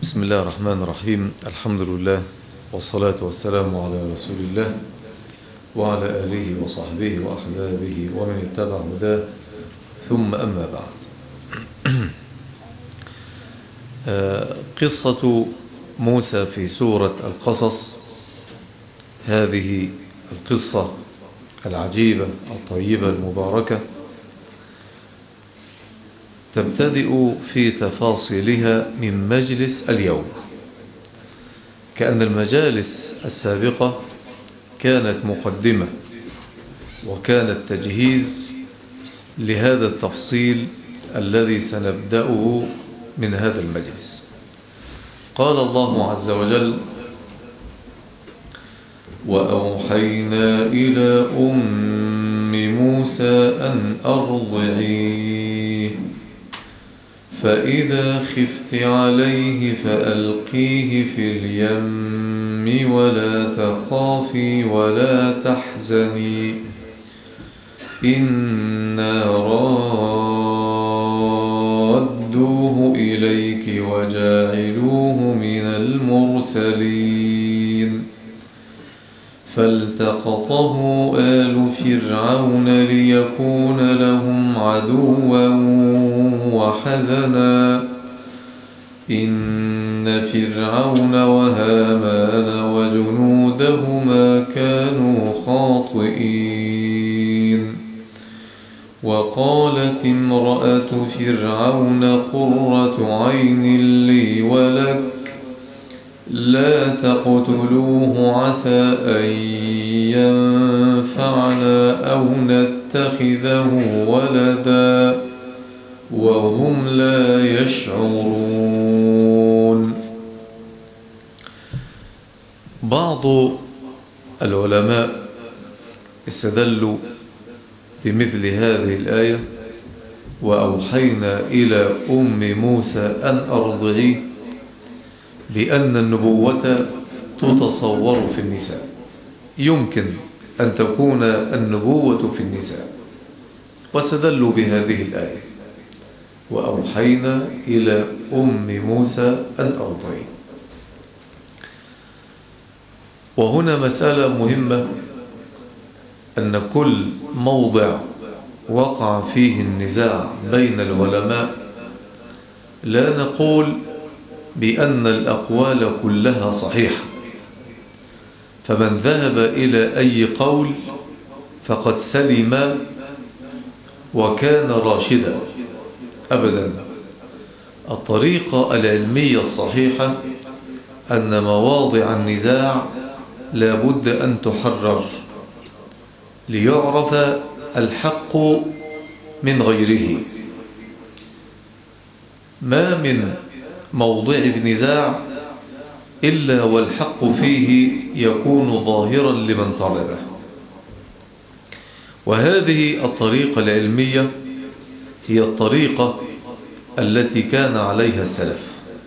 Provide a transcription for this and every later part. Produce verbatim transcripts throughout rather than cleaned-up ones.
بسم الله الرحمن الرحيم. الحمد لله والصلاة والسلام على رسول الله وعلى آله وصحبه وأحبابه ومن اتبع هداه، ثم أما بعد. قصة موسى في سورة القصص، هذه القصة العجيبة الطيبة المباركة تبتدئ في تفاصيلها من مجلس اليوم، كأن المجالس السابقة كانت مقدمة وكانت تجهيز لهذا التفصيل الذي سنبدأه من هذا المجلس. قال الله عز وجل: وأوحينا إلى أم موسى أن أرضعيه، فإذا خفت عليه فألقيه في اليم ولا تخافي ولا تحزني إنا رادوه إليك وجاعلوه من المرسلين. فالتقطه آل فرعون ليكون لهم عدوا وحزنا إن فرعون وهامان وجنودهما كانوا خاطئين. وقالت امرأة فرعون قرة عين لي ولك لا تقتلوه عسى أن ينفعنا أو نتخذه ولدا وهم لا يشعرون. بعض العلماء استدلوا بمثل هذه الآية: وأوحينا إلى أم موسى أن أرضعيه، بأن النبوة تتصور في النساء، يمكن أن تكون النبوة في النساء، واستدلوا بهذه الآية: وأوحينا إلى أم موسى أن أرضعيه. وهنا مسألة مهمة، أن كل موضع وقع فيه النزاع بين العلماء لا نقول بأن الأقوال كلها صحيحة، فمن ذهب إلى أي قول فقد سلم وكان راشدا. أبدا، الطريقة العلمية الصحيحة أن مواضع النزاع لا بد أن تحرر ليعرف الحق من غيره. ما من موضع نزاع إلا والحق فيه يكون ظاهرا لمن طلبه، وهذه الطريقة العلمية هي الطريقة التي كان عليها السلف،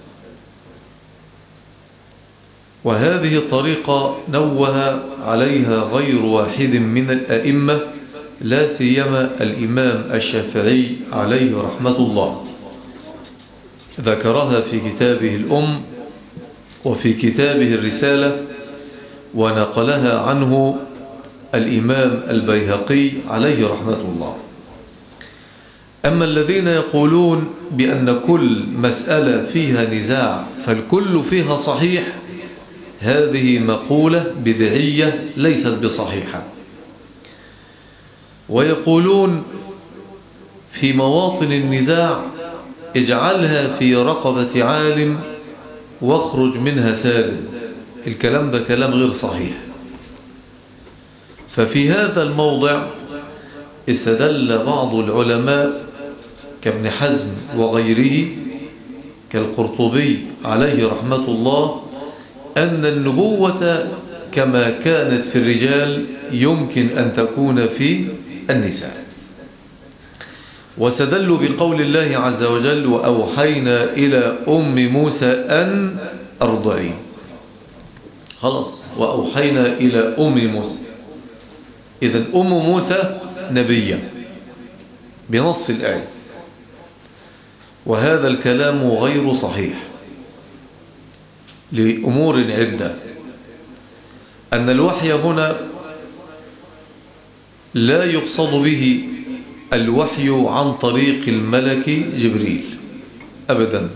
وهذه الطريقة نوه عليها غير واحد من الأئمة، لا سيما الإمام الشافعي عليه رحمة الله، ذكرها في كتابه الأم وفي كتابه الرسالة، ونقلها عنه الإمام البيهقي عليه رحمة الله. أما الذين يقولون بأن كل مسألة فيها نزاع فالكل فيها صحيح، هذه مقولة بدعية ليست بصحيحة. ويقولون في مواطن النزاع اجعلها في رقبة عالم واخرج منها سالم. الكلام ده كلام غير صحيح. ففي هذا الموضع استدل بعض العلماء كابن حزم وغيره كالقرطبي عليه رحمة الله أن النبوة كما كانت في الرجال يمكن أن تكون في النساء، واستدلوا بقول الله عز وجل: وأوحينا إلى أم موسى أن أرضعيه. خلاص، وأوحينا إلى أم موسى، إذن أم موسى نبيا بنص الآية، وهذا الكلام غير صحيح. لأمور عدة. أن الوحي هنا لا يقصد به الوحي عن طريق الملك جبريل أبدا،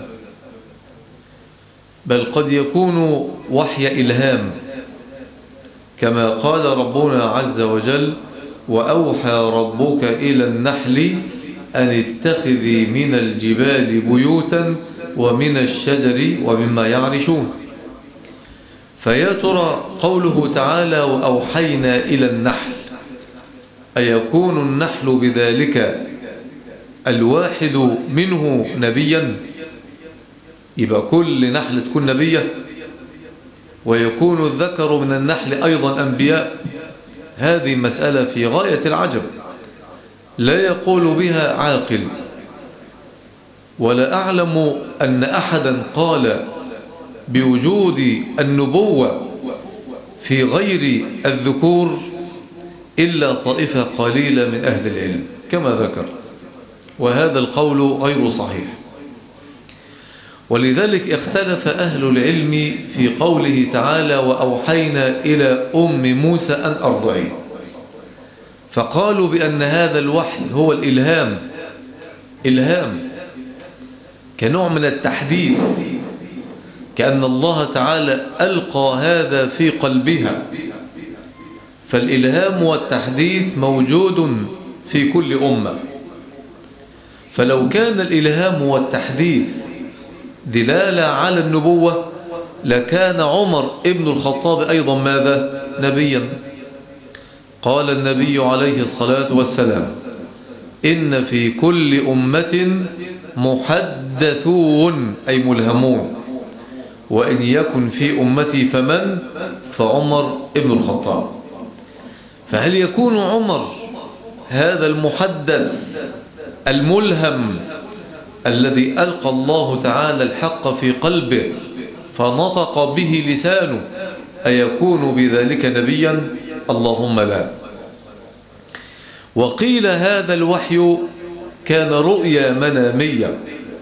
بل قد يكون وحي إلهام، كما قال ربنا عز وجل: وأوحى ربك إلى النحل أن اتخذي من الجبال بيوتا ومن الشجر ومما يعرشون. فيا ترى قوله تعالى وأوحينا إلى النحل، أيكون النحل بذلك الواحد منه نبيا؟ يبقى كل نحل تكون نبية، ويكون الذكر من النحل أيضا أنبياء؟ هذه مسألة في غاية العجب، لا يقول بها عاقل. ولا أعلم أن أحدا قال بوجود النبوة في غير الذكور إلا طائفة قليلة من أهل العلم كما ذكرت، وهذا القول غير صحيح. ولذلك اختلف أهل العلم في قوله تعالى وأوحينا إلى أم موسى أن أرضعيه، فقالوا بأن هذا الوحي هو الإلهام، إلهام كنوع من التحديث، كأن الله تعالى ألقى هذا في قلبها. فالإلهام والتحديث موجود في كل أمة، فلو كان الإلهام والتحديث دلالة على النبوة لكان عمر ابن الخطاب أيضا ماذا؟ نبيا. قال النبي عليه الصلاة والسلام: إن في كل أمة محدثون أي ملهمون، وإن يكن في أمتي فمن؟ فعمر ابن الخطاب. فهل يكون عمر هذا المحدث الملهم الذي ألقى الله تعالى الحق في قلبه فنطق به لسانه، أيكون بذلك نبيا؟ اللهم لا. وقيل هذا الوحي كان رؤيا منامية،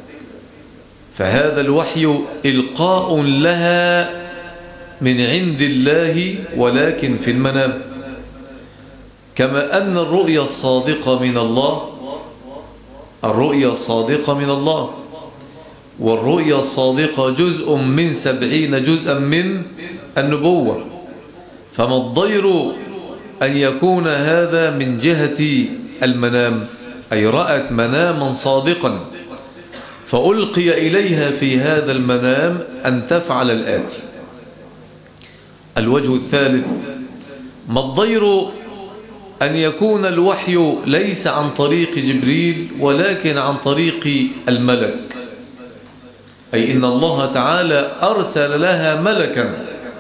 فهذا الوحي إلقاء لها من عند الله ولكن في المنام، كما أن الرؤيا الصادقة من الله، الرؤيا الصادقة من الله، والرؤيا الصادقة جزء من سبعين جزءا من النبوة. فما الضير أن يكون هذا من جهة المنام، أي رأت مناما صادقا فألقي إليها في هذا المنام أن تفعل الآتي. الوجه الثالث: ما الضير أن يكون الوحي ليس عن طريق جبريل ولكن عن طريق الملك، أي إن الله تعالى أرسل لها ملكا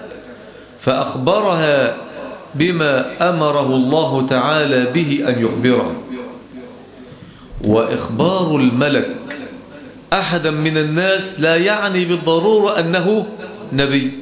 فأخبرها بما أمره الله تعالى به أن يخبرها. وإخبار الملك أحدا من الناس لا يعني بالضرورة أنه نبي.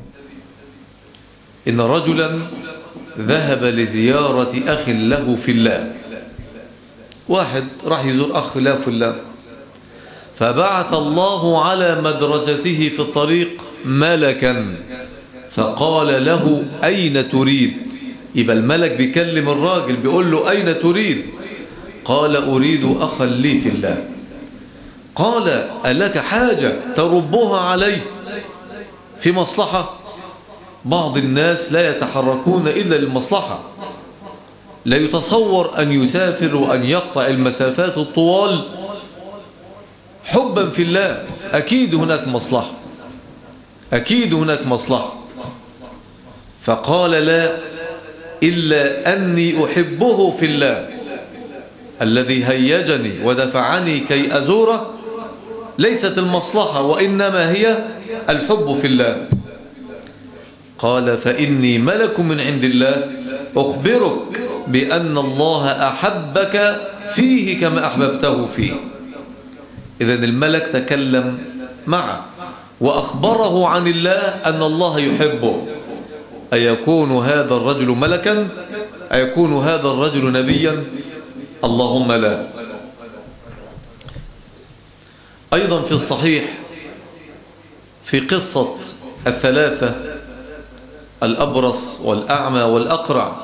إن رجلا ذهب لزيارة أخ له في الله، واحد راح يزور أخ له في الله، فبعث الله على مدرجته في الطريق ملكا فقال له أين تريد؟ يبقى الملك بيكلم الراجل بيقول له أين تريد؟ قال أريد أخا لي في الله. قال ألك حاجة تربها عليه في مصلحة؟ بعض الناس لا يتحركون إلا للمصلحة، لا يتصور أن يسافر وأن يقطع المسافات الطوال حبا في الله. أكيد هناك مصلحة، أكيد هناك مصلحة. فقال لا، إلا أني أحبه في الله الذي هيجني ودفعني كي أزوره، ليست المصلحة وإنما هي الحب في الله. قال فإني ملك من عند الله أخبرك بأن الله أحبك فيه كما أحببته فيه. إذن الملك تكلم معه وأخبره عن الله أن الله يحبه. أيكون هذا الرجل ملكا؟ أيكون هذا الرجل نبيا؟ اللهم لا. أيضا في الصحيح في قصة الثلاثة الأبرص والأعمى والأقرع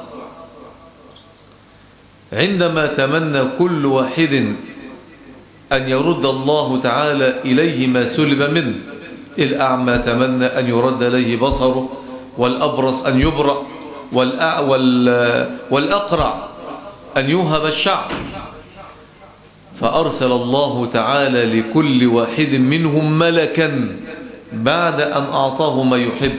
عندما تمنى كل واحد أن يرد الله تعالى إليه ما سلب منه. الأعمى تمنى أن يرد إليه بصره، والأبرص أن يبرأ، والأقرع أن يوهب الشعر. فأرسل الله تعالى لكل واحد منهم ملكا بعد أن أعطاه ما يحب،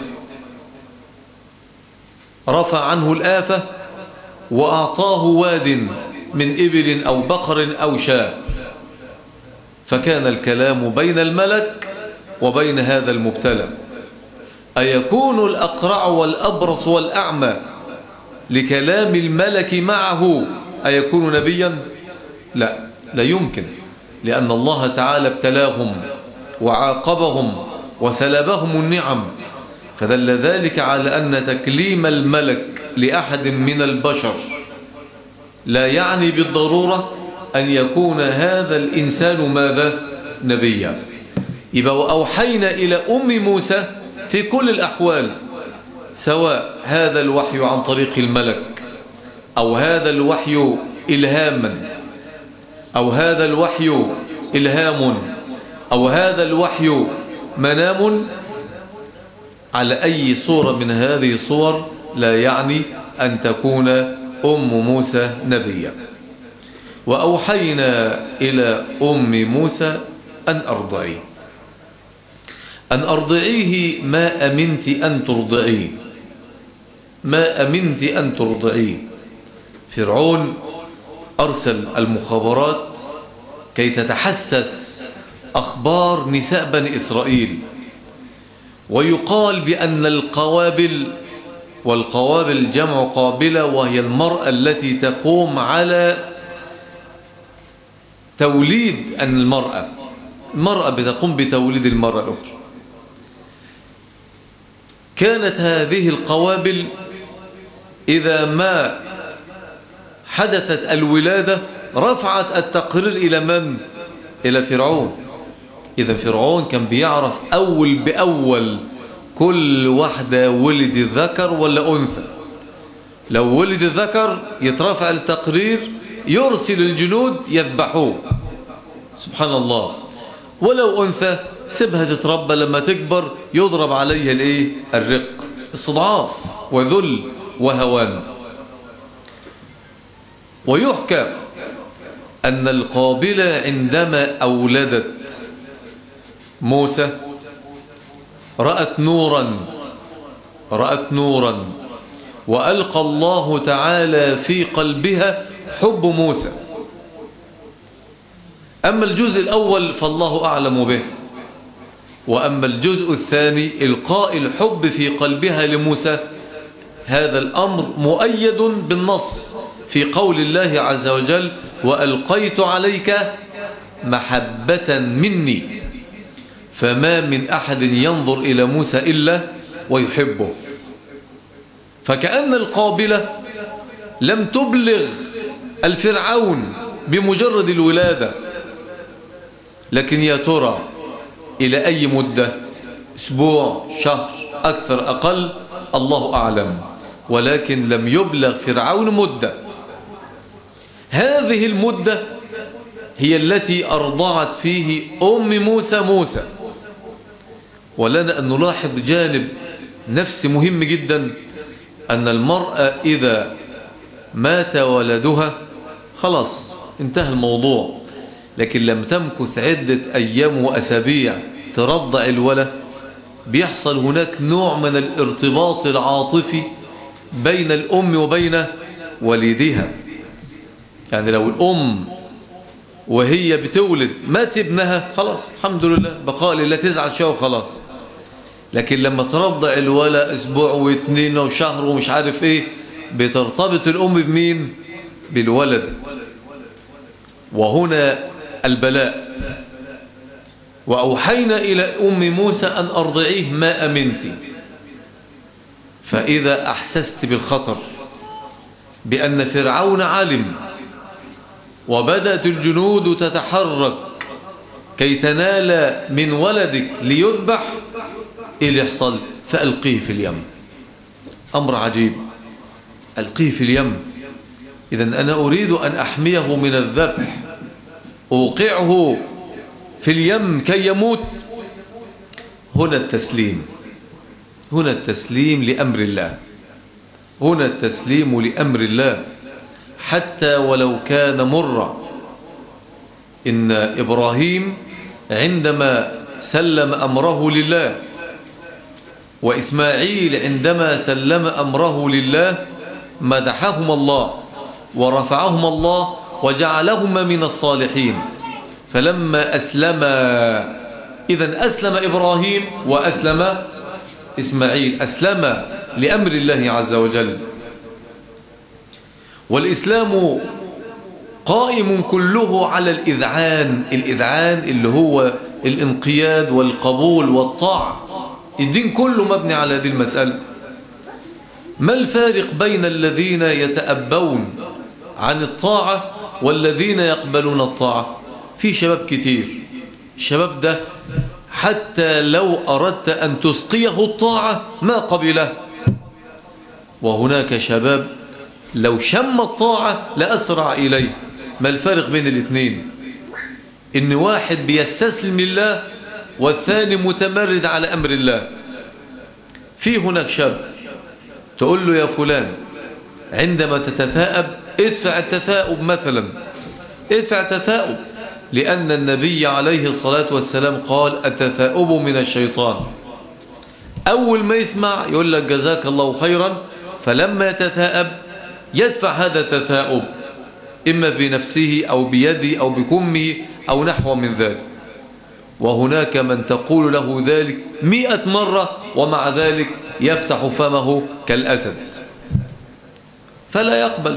رفع عنه الآفة وأعطاه واد من إبل أو بقر أو شاة. فكان الكلام بين الملك وبين هذا المبتلى. أيكون الأقرع والأبرص والأعمى لكلام الملك معه أيكون نبيا؟ لا، لا يمكن، لأن الله تعالى ابتلاهم وعاقبهم وسلبهم النعم. فدل ذلك على أن تكليم الملك لأحد من البشر لا يعني بالضرورة أن يكون هذا الإنسان ماذا؟ نبيا. يبقى وأوحينا إلى أم موسى في كل الأحوال، سواء هذا الوحي عن طريق الملك، أو هذا الوحي إلهاما، أو هذا الوحي إلهام، أو هذا الوحي منام، على أي صورة من هذه الصور لا يعني أن تكون أم موسى نبيا. وأوحينا إلى أم موسى أن أرضعيه أن أرضعيه ما أمنت أن ترضعيه ما أمنت أن ترضعيه. فرعون أرسل المخابرات كي تتحسس أخبار نساء بني إسرائيل، ويقال بأن القوابل، والقوابل جمع قابلة، وهي المرأة التي تقوم على توليد أن المرأة المرأة بتقوم بتوليد المرأة الأخرى. كانت هذه القوابل إذا ما حدثت الولادة رفعت التقرير إلى من؟ إلى فرعون. إذا فرعون كان بيعرف أول بأول كل واحدة ولد ذكر ولا أنثى. لو ولد ذكر يترفع التقرير، يرسل الجنود يذبحوه، سبحان الله. ولو أنثى سيبها تتربى، لما تكبر يضرب عليها الايه؟ الرق، استضعاف وذل وهوان. ويحكى أن القابلة عندما أولدت موسى رأت نورا رأت نورا وألقى الله تعالى في قلبها حب موسى. أما الجزء الأول فالله أعلم به، وأما الجزء الثاني إلقاء الحب في قلبها لموسى، هذا الأمر مؤيد بالنص في قول الله عز وجل: وألقيت عليك محبة مني. فما من أحد ينظر إلى موسى إلا ويحبه. فكأن القابلة لم تبلغ الفرعون بمجرد الولادة، لكن يا ترى إلى أي مدة؟ أسبوع، شهر، أكثر أقل، الله أعلم. ولكن لم يبلغ فرعون مدة. هذه المدة هي التي أرضعت فيه أم موسى موسى. ولنا أن نلاحظ جانب نفسي مهم جدا، أن المرأة إذا مات ولدها خلاص انتهى الموضوع، لكن لم تمكث عدة أيام وأسابيع ترضع الولد، بيحصل هناك نوع من الارتباط العاطفي بين الأم وبين وليدها. يعني لو الأم وهي بتولد مات ابنها خلاص الحمد لله، بقاء لله، تزعل شوية وخلاص. لكن لما ترضع الولد أسبوع واثنين وشهر ومش عارف إيه، بترتبط الأم بمين؟ بالولد. وهنا البلاء. وأوحينا إلى أم موسى أن أرضعيه ما أمنت. فإذا أحسست بالخطر، بأن فرعون علم، وبدأت الجنود تتحرك كي تنال من ولدك ليذبح، إيه اللي يحصل؟ فألقيه في اليم. أمر عجيب، ألقيه في اليم. إذن أنا أريد أن أحميه من الذبح، أوقعه في اليم كي يموت. هنا التسليم، هنا التسليم لأمر الله، هنا التسليم لأمر الله حتى ولو كان مرا. إن إبراهيم عندما سلم أمره لله، وإسماعيل عندما سلم أمره لله، مدحهما الله ورفعهما الله وجعلهما من الصالحين. فلما أسلما، إذن أسلم إبراهيم وأسلم إسماعيل، أسلم لأمر الله عز وجل. والإسلام قائم كله على الإذعان، الإذعان اللي هو الانقياد والقبول والطاعة. الدين كله مبني على هذه المسألة. ما الفارق بين الذين يتأبون عن الطاعة والذين يقبلون الطاعة؟ في شباب كتير، الشباب ده حتى لو أردت أن تسقيه الطاعة ما قبله. وهناك شباب لو شم الطاعة لأسرع إليه. ما الفارق بين الاثنين؟ إن واحد بيستسلم لله والثاني متمرد على أمر الله. في هناك شاب تقول له يا فلان عندما تتثاءب ادفع التثاؤب مثلا، ادفع التثاؤب، لأن النبي عليه الصلاة والسلام قال التثاؤب من الشيطان. أول ما يسمع يقول لك جزاك الله خيرا، فلما يتثاءب يدفع هذا التثاؤب إما بنفسه أو بيده أو بكمه أو نحو من ذلك. وهناك من تقول له ذلك مئة مرة ومع ذلك يفتح فمه كالأسد فلا يقبل.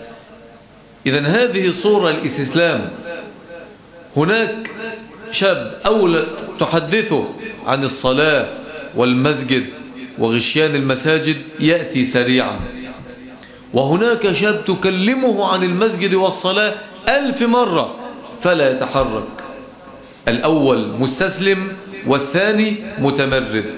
إذن هذه صورة الاستسلام. هناك شاب أول تحدثه عن الصلاة والمسجد وغشيان المساجد يأتي سريعا، وهناك شاب تكلمه عن المسجد والصلاة ألف مرة فلا يتحرك. الأول مستسلم والثاني متمرد.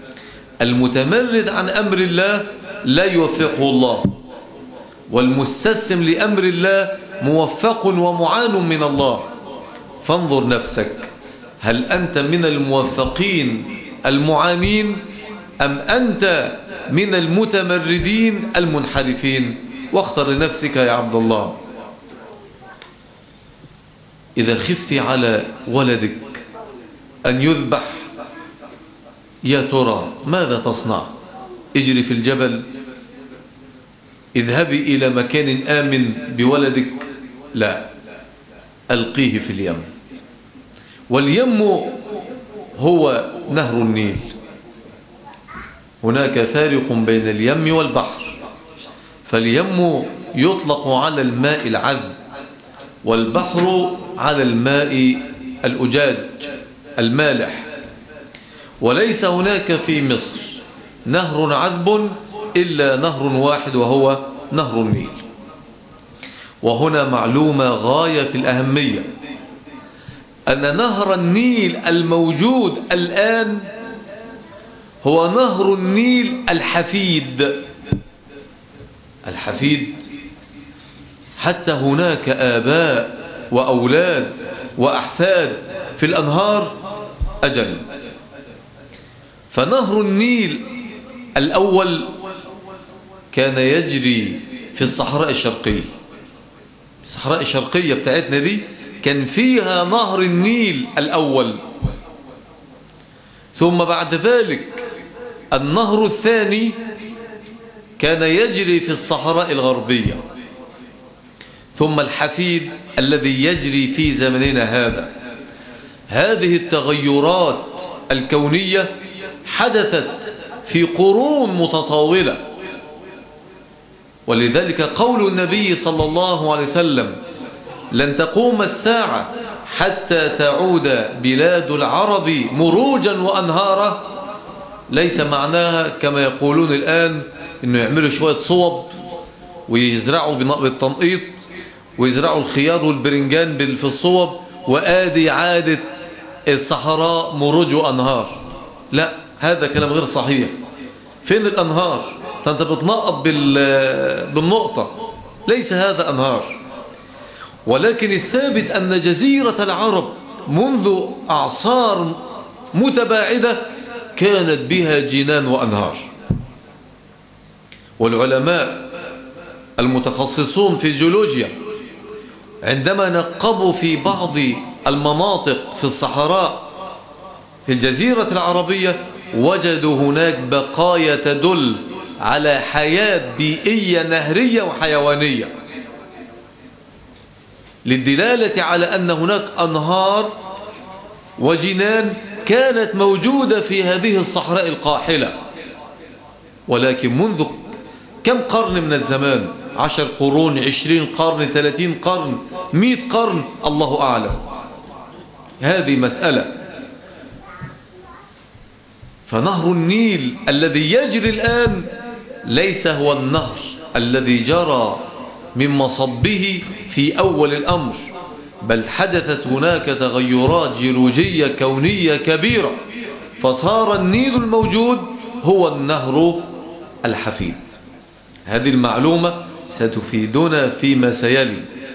المتمرد عن أمر الله لا يوفقه الله، والمستسلم لأمر الله موفق ومعان من الله. فانظر نفسك، هل أنت من الموفقين المعانين أم أنت من المتمردين المنحرفين؟ واختر لنفسك يا عبد الله. إذا خفت على ولدك أن يذبح يا ترى ماذا تصنع؟ اجري في الجبل؟ اذهبي إلى مكان آمن بولدك؟ لا، ألقيه في اليم. واليم هو نهر النيل. هناك فارق بين اليم والبحر. فاليم يطلق على الماء العذب، والبحر على الماء الأجاج المالح. وليس هناك في مصر نهر عذب إلا نهر واحد وهو نهر النيل. وهنا معلومة غاية في الأهمية، أن نهر النيل الموجود الآن هو نهر النيل الحفيد. الحفيد حتى هناك آباء وأولاد وأحفاد في الأنهار أجل. فنهر النيل الأول كان يجري في الصحراء الشرقية. الصحراء الشرقية بتاعتنا دي كان فيها نهر النيل الأول. ثم بعد ذلك النهر الثاني كان يجري في الصحراء الغربية. ثم الحفيد الذي يجري في زمننا هذا. هذه التغيرات الكونية حدثت في قرون متطاولة. ولذلك قول النبي صلى الله عليه وسلم لن تقوم الساعة حتى تعود بلاد العرب مروجا وأنهارا ليس معناها كما يقولون الآن إنه يعملوا شوية صوب ويزرعوا بالتنقيط ويزرعوا الخيار والبرنجان في الصوب وآدي عادة الصحراء مروج وأنهار. لا، هذا كلام غير صحيح. فين الأنهار؟ أنت بتنقط بالنقطة، ليس هذا أنهار. ولكن الثابت أن جزيرة العرب منذ أعصار متباعدة كانت بها جنان وأنهار. والعلماء المتخصصون في الجيولوجيا عندما نقبوا في بعض المناطق في الصحراء في الجزيرة العربية وجدوا هناك بقايا تدل على حياة بيئية نهرية وحيوانية، للدلالة على أن هناك أنهار وجنان كانت موجودة في هذه الصحراء القاحلة. ولكن منذ كم قرن من الزمان، عشر قرون، عشرين قرن، ثلاثين قرن، مئة قرن، الله أعلم، هذه مسألة. فنهر النيل الذي يجري الآن ليس هو النهر الذي جرى من مصبه في أول الأمر، بل حدثت هناك تغيرات جيولوجية كونية كبيرة، فصار النيل الموجود هو النهر الحفيد. هذه المعلومة ستفيدنا فيما سيلي.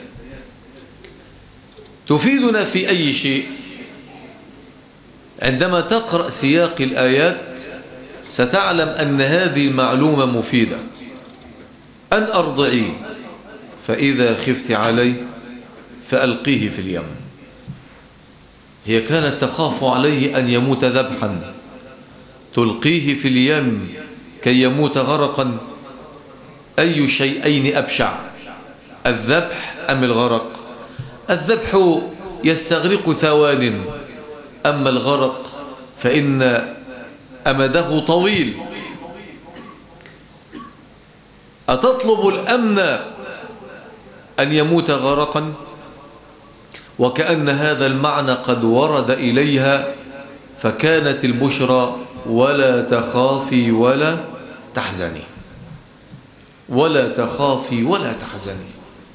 تفيدنا في أي شيء؟ عندما تقرأ سياق الآيات ستعلم أن هذه المعلومة مفيدة. أن أرضعيه فإذا خفت عليه فألقيه في اليم. هي كانت تخاف عليه أن يموت ذبحا، تلقيه في اليم كي يموت غرقا. أي شيئين أبشع، الذبح أم الغرق؟ الذبح يستغرق ثوان، أما الغرق فإن أمده طويل. أتطلب الأمن أن يموت غرقا؟ وكأن هذا المعنى قد ورد إليها، فكانت البشرى ولا تخافي ولا تحزني، ولا تخافي ولا تحزني.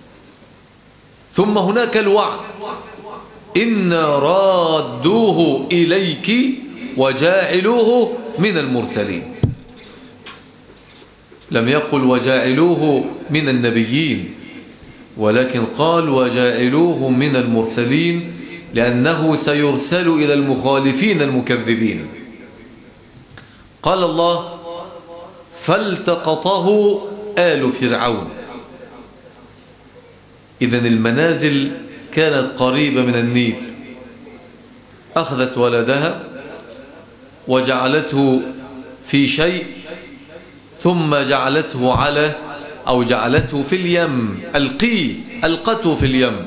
ثم هناك الوعد، إنا رادوه إليك وجاعلوه من المرسلين. لم يقل وجاعلوه من النبيين، ولكن قال وجاعلوه من المرسلين، لأنه سيرسل إلى المخالفين المكذبين. قال الله فالتقطه آل فرعون. إذن المنازل كانت قريبة من النيل، أخذت ولدها وجعلته في شيء، ثم جعلته على أو جعلته في اليم، ألقيه، ألقته في اليم.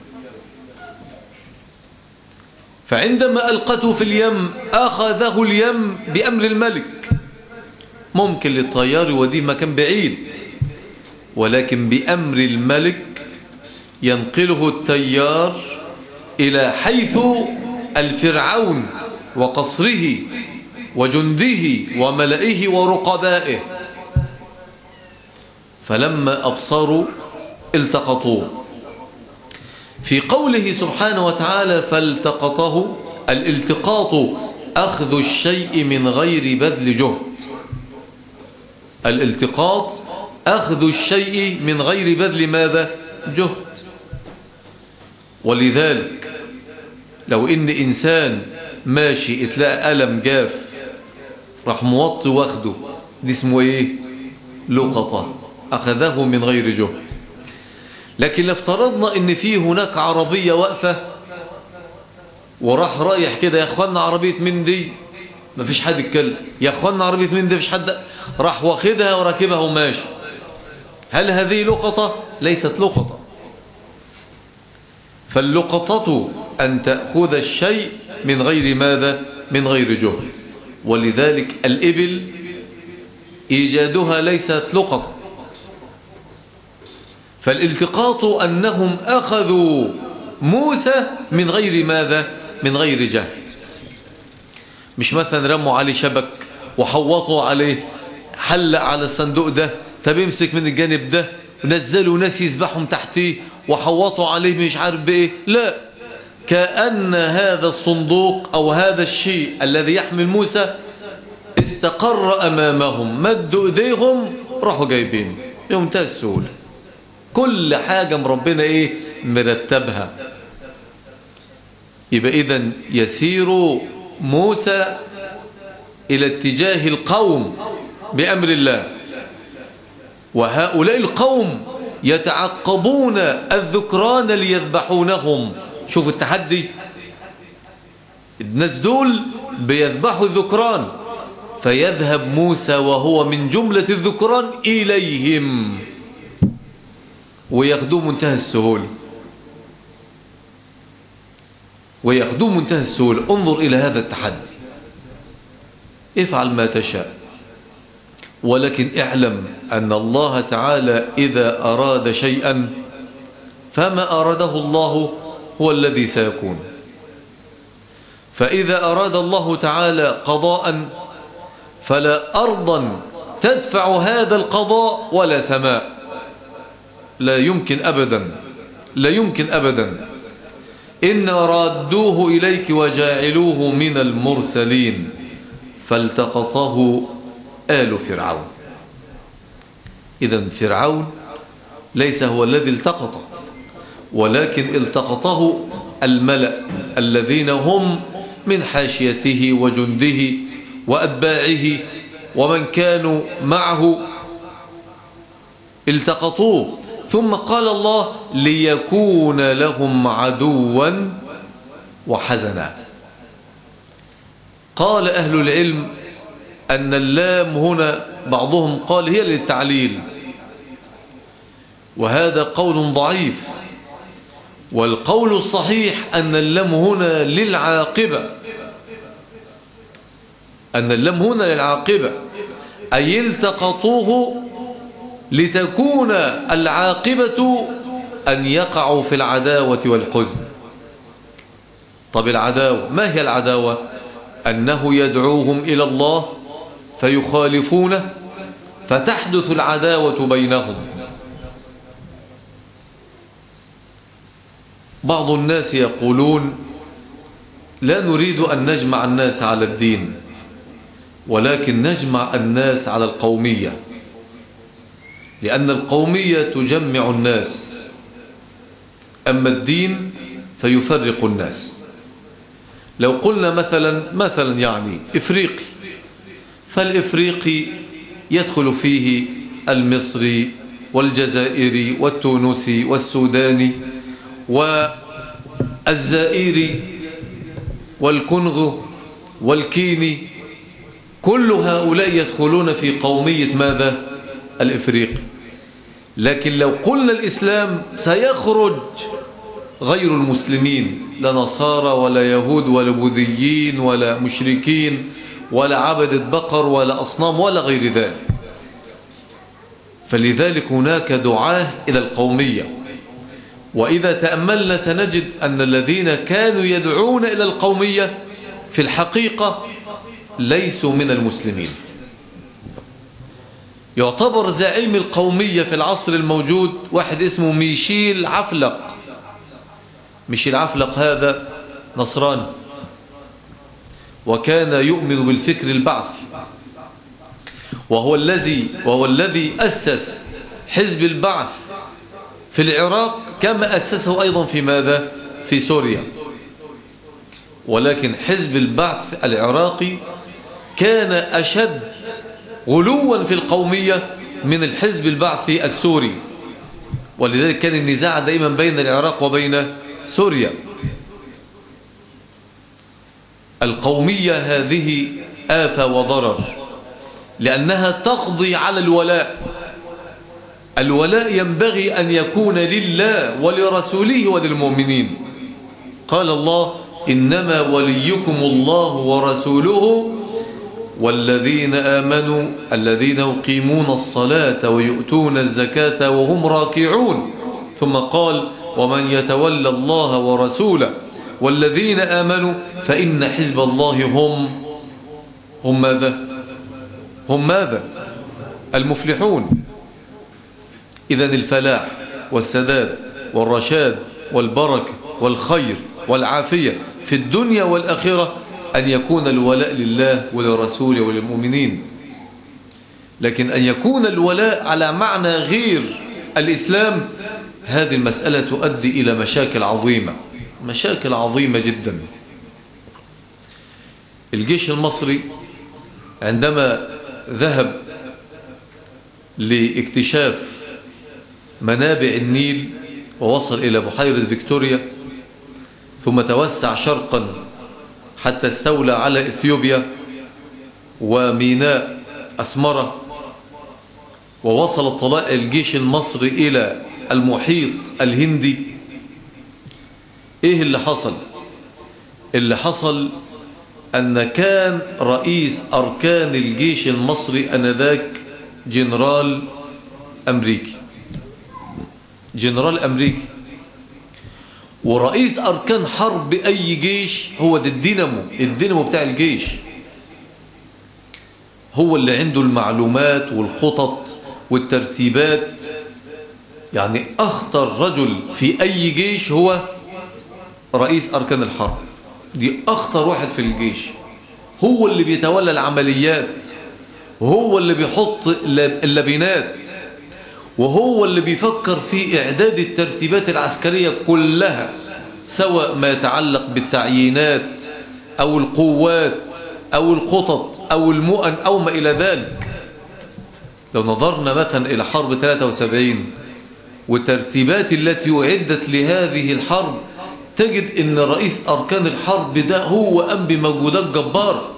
فعندما ألقته في اليم أخذه اليم بأمر الملك. ممكن للطيار يوديه مكان بعيد، ولكن بأمر الملك ينقله التيار إلى حيث الفرعون وقصره وجنده وملئه ورقبائه. فلما أبصروا التقطوه. في قوله سبحانه وتعالى فالتقطه، الالتقاط أخذ الشيء من غير بذل جهد. الالتقاط أخذ الشيء من غير بذل ماذا؟ جهد. ولذلك لو إن إنسان ماشي اتلاقى قلم جاف راح موطي واخده، دي اسمه إيه؟ لقطة، أخذه من غير جهد. لكن لو افترضنا إن في هناك عربية واقفة وراح رايح كده، يا أخوانا عربية من دي، مفيش حد يتكلم، يا أخوانا عربية من دي، مفيش حد، راح واخدها وراكبها وماشي، هل هذه لقطة؟ ليست لقطة. فاللقطة أن تأخذ الشيء من غير ماذا؟ من غير جهد. ولذلك الإبل إيجادها ليست لقطة. فالالتقاط أنهم أخذوا موسى من غير ماذا؟ من غير جهد. مش مثلا رموا عليه شبك وحوطوا عليه، حلق على الصندوق ده، طب يمسك من الجانب ده، ونزلوا ناس يسبحهم تحتيه وحوطوا عليه مش عارف بايه. لا، كأن هذا الصندوق أو هذا الشيء الذي يحمل موسى استقر أمامهم مدوا إيديهم راحوا جايبين بمنتهى السهولة. كل حاجة من ربنا إيه مرتبها. يبقى إذن يسير موسى إلى اتجاه القوم بأمر الله، وهؤلاء القوم يتعقبون الذكران ليذبحونهم. شوف التحدي، الناس دول بيذبحوا الذكران، فيذهب موسى وهو من جملة الذكران إليهم وياخدوه منتهى السهولة، وياخدوه منتهى السهولة. انظر إلى هذا التحدي، افعل ما تشاء، ولكن اعلم أن الله تعالى إذا أراد شيئا فما أراده الله هو الذي سيكون. فإذا أراد الله تعالى قضاء فلا أرضا تدفع هذا القضاء ولا سماء، لا يمكن أبدا، لا يمكن أبدا. إن رادوه إليك وجاعلوه من المرسلين فالتقطه آل فرعون. إذن فرعون ليس هو الذي التقطه، ولكن التقطه الملأ الذين هم من حاشيته وجنده وأتباعه ومن كانوا معه التقطوه. ثم قال الله ليكون لهم عدوا وحزنا. قال أهل العلم أن اللام هنا بعضهم قال هي للتعليل، وهذا قول ضعيف، والقول الصحيح أن اللام هنا للعاقبة، أن اللام هنا للعاقبة، أي التقطوه لتكون العاقبة أن يقعوا في العداوة والحزن. طب العداوة ما هي العداوة؟ أنه يدعوهم إلى الله فيخالفونه فتحدث العداوة بينهم. بعض الناس يقولون لا نريد أن نجمع الناس على الدين، ولكن نجمع الناس على القومية، لأن القومية تجمع الناس، أما الدين فيفرق الناس. لو قلنا مثلا مثلا يعني إفريقي، فالإفريقي يدخل فيه المصري والجزائري والتونسي والسوداني والزائري والكونغو والكيني، كل هؤلاء يدخلون في قومية ماذا؟ الإفريقي. لكن لو قلنا الإسلام سيخرج غير المسلمين، لا نصارى ولا يهود ولا بوذيين ولا مشركين ولا عبدة بقر ولا أصنام ولا غير ذلك. فلذلك هناك دعاة إلى القومية. وإذا تأملنا سنجد أن الذين كانوا يدعون إلى القومية في الحقيقة ليسوا من المسلمين. يعتبر زعيم القومية في العصر الموجود واحد اسمه ميشيل عفلق. ميشيل عفلق هذا نصراني، وكان يؤمن بالفكر البعثي، وهو الذي وهو الذي أسس حزب البعث في العراق، كما أسسه أيضا في ماذا؟ في سوريا. ولكن حزب البعث العراقي كان أشد غلوا في القومية من الحزب البعثي السوري، ولذلك كان النزاع دائما بين العراق وبين سوريا. القومية هذه آفة وضرر، لأنها تقضي على الولاء. الولاء ينبغي أن يكون لله ولرسوله وللمؤمنين. قال الله إنما وليكم الله ورسوله والذين آمنوا الذين يقيمون الصلاة ويؤتون الزكاة وهم راكعون. ثم قال ومن يتولى الله ورسوله والذين آمنوا فإن حزب الله هم هم ماذا؟ هم ماذا؟ المفلحون. إذن الفلاح والسداد والرشاد والبركة والخير والعافية في الدنيا والآخرة أن يكون الولاء لله ولرسوله وللمؤمنين، لكن أن يكون الولاء على معنى غير الإسلام، هذه المسألة تؤدي إلى مشاكل عظيمة، مشاكل عظيمة جدا. الجيش المصري عندما ذهب لاكتشاف منابع النيل ووصل إلى بحيرة فيكتوريا، ثم توسع شرقا حتى استولى على إثيوبيا وميناء أسمرة، ووصل طلائع الجيش المصري إلى المحيط الهندي. إيه اللي حصل؟ اللي حصل أن كان رئيس أركان الجيش المصري أنذاك جنرال أمريكي، جنرال أمريكي، ورئيس أركان حرب أي جيش هو ده الدينامو، الدينامو بتاع الجيش، هو اللي عنده المعلومات والخطط والترتيبات. يعني أخطر رجل في أي جيش هو رئيس أركان الحرب، دي أخطر واحد في الجيش، هو اللي بيتولى العمليات، وهو اللي بيحط اللبنات، وهو اللي بيفكر في إعداد الترتيبات العسكرية كلها، سواء ما يتعلق بالتعيينات أو القوات أو الخطط أو المؤن أو ما إلى ذلك. لو نظرنا مثلا إلى حرب ثلاثة وسبعين والترتيبات التي أعدت لهذه الحرب، تجد أن رئيس أركان الحرب ده هو قام بمجهودات جبارة.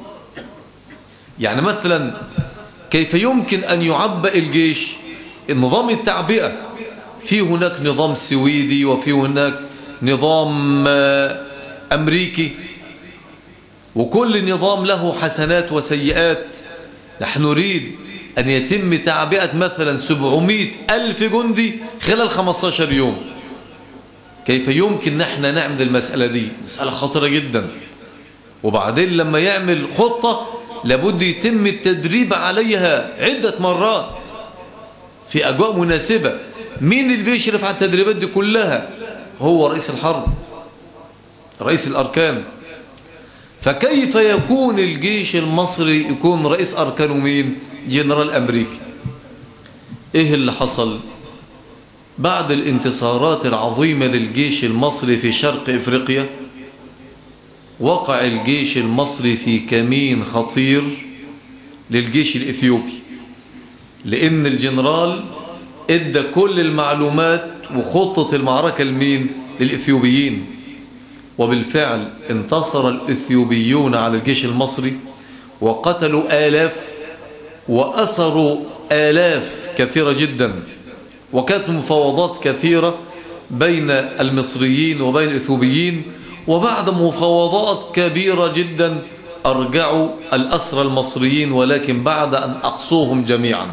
يعني مثلا كيف يمكن أن يعبأ الجيش؟ النظام التعبئة، في هناك نظام سويدي وفي هناك نظام أمريكي، وكل نظام له حسنات وسيئات. نحن نريد أن يتم تعبئة مثلا سبعمائة ألف جندي خلال خمسة عشر يوم. كيف يمكن نحن نعمل المسألة دي؟ مسألة خطرة جدا. وبعدين لما يعمل خطة لابد يتم التدريب عليها عدة مرات في أجواء مناسبة. مين اللي بيشرف على التدريبات دي كلها؟ هو رئيس الحرب، رئيس الأركان. فكيف يكون الجيش المصري يكون رئيس أركانه مين؟ جنرال أمريكي. إيه اللي حصل؟ بعد الانتصارات العظيمة للجيش المصري في شرق إفريقيا، وقع الجيش المصري في كمين خطير للجيش الإثيوبي، لأن الجنرال ادى كل المعلومات وخطة المعركة لمين؟ للإثيوبيين. وبالفعل انتصر الإثيوبيون على الجيش المصري وقتلوا آلاف وأسروا آلاف كثيرة جدا، وكانت مفاوضات كثيرة بين المصريين وبين الإثيوبيين. وبعد مفاوضات كبيرة جدا أرجعوا الأسرى المصريين، ولكن بعد أن أقصوهم جميعا.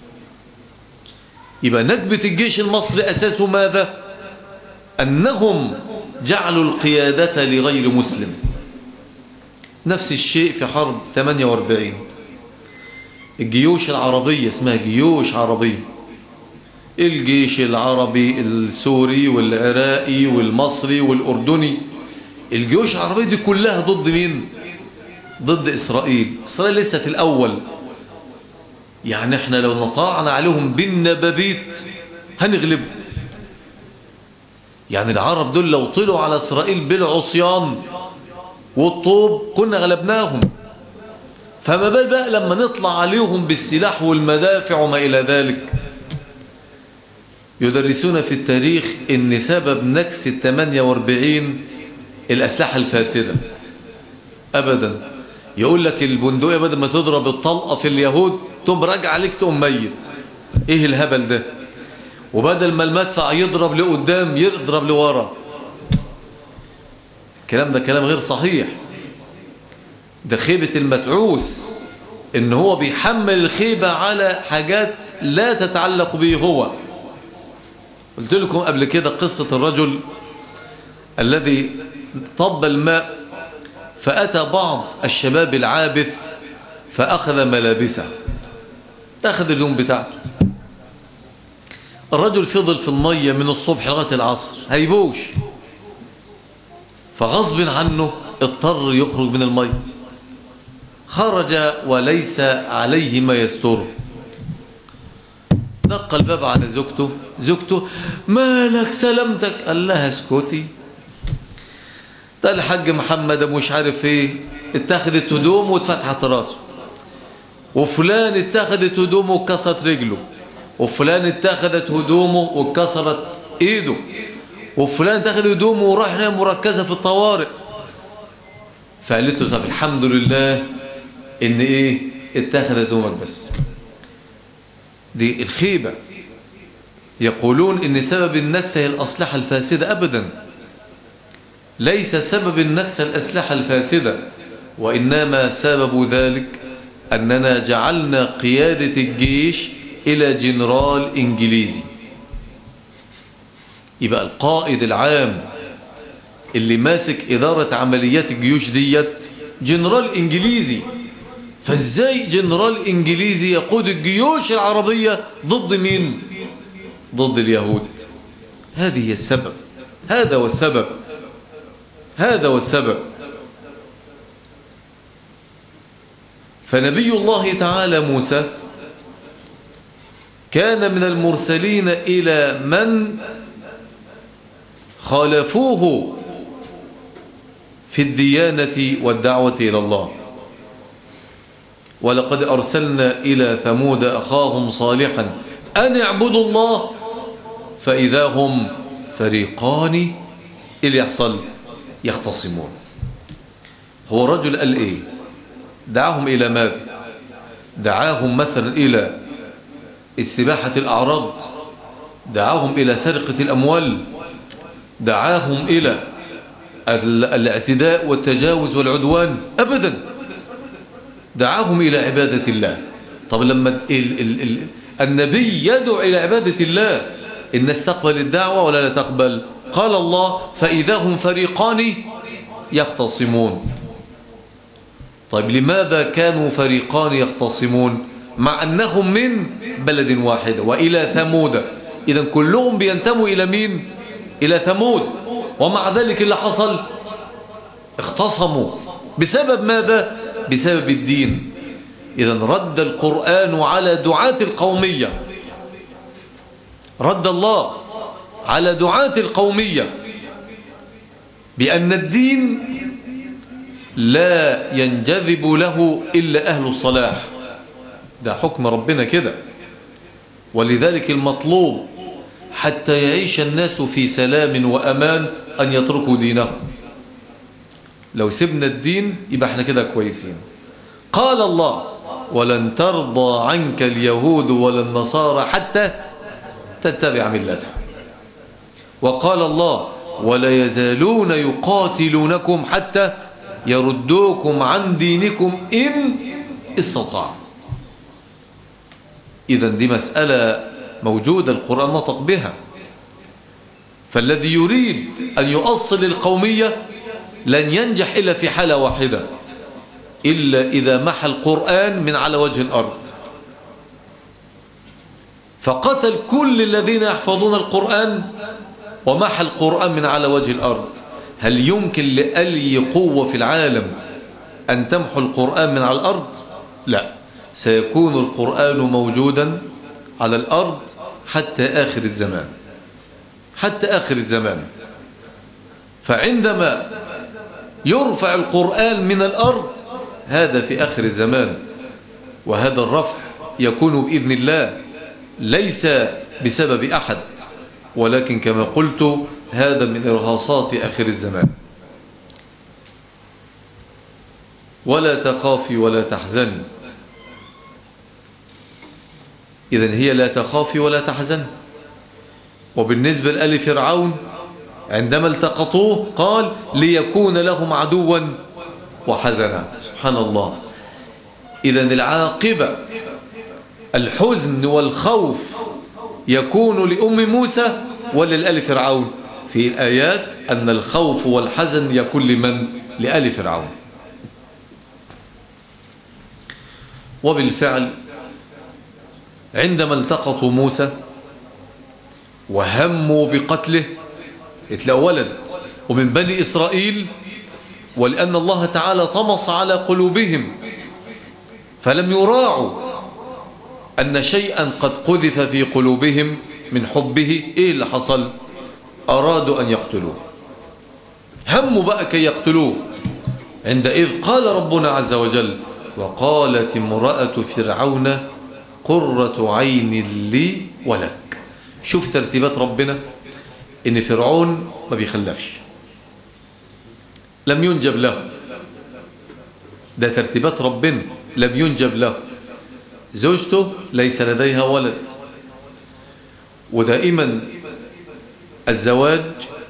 يبقى نكبة الجيش المصري أساسه ماذا؟ أنهم جعلوا القيادة لغير مسلم. نفس الشيء في حرب ثمانية وأربعين، الجيوش العربية اسمها جيوش عربية، الجيش العربي السوري والعراقي والمصري والأردني، الجيوش العربية دي كلها ضد مين؟ ضد إسرائيل. إسرائيل لسه في الأول، يعني احنا لو نطاعنا عليهم بالنبابيت هنغلبهم. يعني العرب دول لو طلعوا على إسرائيل بالعصيان والطوب كنا غلبناهم، فما بال بقى لما نطلع عليهم بالسلاح والمدافع وما إلى ذلك. يدرسون في التاريخ إن سبب نكسة ثمانية وأربعين الأسلحة الفاسدة. أبدا، يقول لك البندقية بدل ما تضرب الطلقة في اليهود تقوم راجع عليك تقوم ميت. إيه الهبل ده؟ وبدل ما المدفع يضرب لقدام يضرب لورا. الكلام ده كلام غير صحيح، ده خيبة المتعوس، إن هو بيحمل الخيبة على حاجات لا تتعلق به هو. قلت لكم قبل كده قصة الرجل الذي طب الماء فأتى بعض الشباب العابث فأخذ ملابسه، أخذ اليوم بتاعته. الرجل فضل في المية من الصبح لغاية العصر هيبوش، فغصب عنه اضطر يخرج من المي، خرج وليس عليه ما يستره، دق الباب على زوجته، زوجته مالك سلامتك؟ قال لها اسكتي، ده الحاج محمد مش عارف ايه اتخذت هدومه واتفتحت راسه، وفلان اتخذت هدومه وكسرت رجله، وفلان اتخذت هدومه وكسرت ايده، وفلان اتخذ هدومه وراح نام مركزه في الطوارئ. فقالت له طب الحمد لله ان ايه اتخذت هدومك بس. دي الخيبه. يقولون ان سبب النكسه هي الاسلحه الفاسده. ابدا، ليس سبب النكسه الاسلحه الفاسده، وانما سبب ذلك اننا جعلنا قياده الجيش الى جنرال انجليزي. يبقى القائد العام اللي ماسك اداره عمليات الجيوش ديت جنرال انجليزي. فازاي جنرال انجليزي يقود الجيوش العربيه ضد مين؟ ضد اليهود. هذه هي السبب، هذا هو السبب، هذا هو السبب. فنبي الله تعالى موسى كان من المرسلين إلى من خالفوه في الديانة والدعوة إلى الله. ولقد أرسلنا إلى ثمود أخاهم صالحا أن اعبدوا الله فإذا هم فريقان اللي يحصل يختصمون. هو الرجل قال إيه؟ دعاهم إلى ماذا؟ دعاهم مثلا إلى استباحة الأعراض، دعاهم إلى سرقة الأموال، دعاهم إلى الاعتداء والتجاوز والعدوان؟ أبدا، دعاهم إلى عبادة الله. طب لما ال ال ال النبي يدعو إلى عبادة الله، الناس تقبل الدعوة ولا لا تقبل؟ قال الله فإذا هم فريقان يختصمون. طيب لماذا كانوا فريقان يختصمون مع أنهم من بلد واحدة وإلى ثمود؟ إذن كلهم بينتموا إلى مين؟ إلى ثمود. ومع ذلك اللي حصل اختصموا بسبب ماذا؟ بسبب الدين. إذن رد القرآن على دعاة القومية، رد الله على دعاة القومية بأن الدين لا ينجذب له إلا أهل الصلاح. ده حكم ربنا كده. ولذلك المطلوب حتى يعيش الناس في سلام وأمان أن يتركوا دينهم. لو سبنا الدين يبقى احنا كده كويسين. قال الله ولن ترضى عنك اليهود ولا النصارى حتى تتبع ملتهم. وقال الله ولا يزالون يقاتلونكم حتى يردوكم عن دينكم إن استطاعوا. إذن دي مسألة موجودة القرآن نطق بها. فالذي يريد أن يؤصل القومية لن ينجح إلا في حالة واحدة، إلا إذا محى القرآن من على وجه الأرض، فقتل كل الذين يحفظون القرآن ومحى القرآن من على وجه الأرض. هل يمكن لأي قوة في العالم أن تمحو القرآن من على الأرض؟ لا، سيكون القرآن موجودا على الأرض حتى آخر الزمان، حتى آخر الزمان. فعندما يرفع القرآن من الأرض هذا في آخر الزمان، وهذا الرفع يكون بإذن الله ليس بسبب أحد، ولكن كما قلت هذا من إرهاصات آخر الزمان. ولا تخافي ولا تحزني. إذن هي لا تخافي ولا تحزن. وبالنسبة لآل فرعون عندما التقطوه قال ليكون لهم عدوا وحزنا. سبحان الله. إذن العاقبة الحزن والخوف يكون لأم موسى ولا لآل فرعون؟ في الآيات أن الخوف والحزن يكون لمن؟ لآل فرعون. وبالفعل عندما التقطوا موسى وهموا بقتله، اتلاقوا ولد ومن بني إسرائيل ولأن الله تعالى طمس على قلوبهم فلم يراعوا أن شيئا قد قذف في قلوبهم من حبه. إيه اللي حصل؟ أرادوا أن يقتلوه، هموا بقى كي يقتلوه. عندئذ قال ربنا عز وجل: وقالت امرأة فرعون قرة عين لي ولك. شوف ترتيبات ربنا، إن فرعون ما بيخلفش، لم ينجب له، ده ترتيبات ربنا، لم ينجب له. زوجته ليس لديها ولد، ودائما الزواج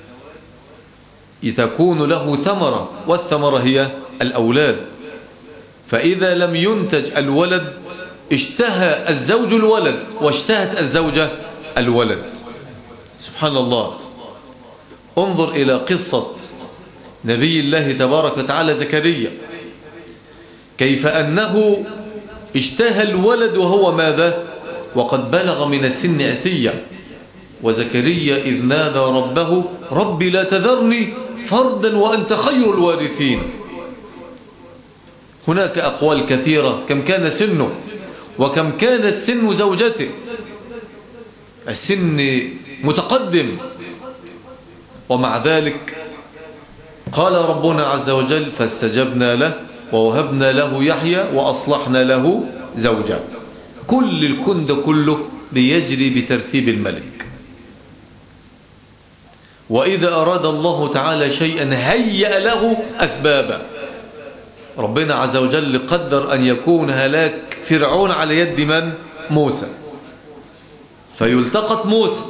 تكون له ثمرة، والثمرة هي الأولاد. فإذا لم ينتج الولد اشتهى الزوج الولد واشتهت الزوجة الولد. سبحان الله. انظر إلى قصة نبي الله تبارك وتعالى زكريا، كيف أنه اشتهى الولد وهو ماذا؟ وقد بلغ من السن عتية. وزكريا إذ نادى ربه: ربي لا تذرني فردا وأنت خير الوارثين. هناك أقوال كثيرة، كم كان سنه وكم كانت سن زوجته. السن متقدم، ومع ذلك قال ربنا عز وجل: فاستجبنا له ووهبنا له يحيى وأصلحنا له زوجا. كل الكون ده كله بيجري بترتيب الملك. وإذا أراد الله تعالى شيئا هيأ له أسبابا. ربنا عز وجل قدر أن يكون هلاك فرعون على يد من؟ موسى، فيلتقط موسى،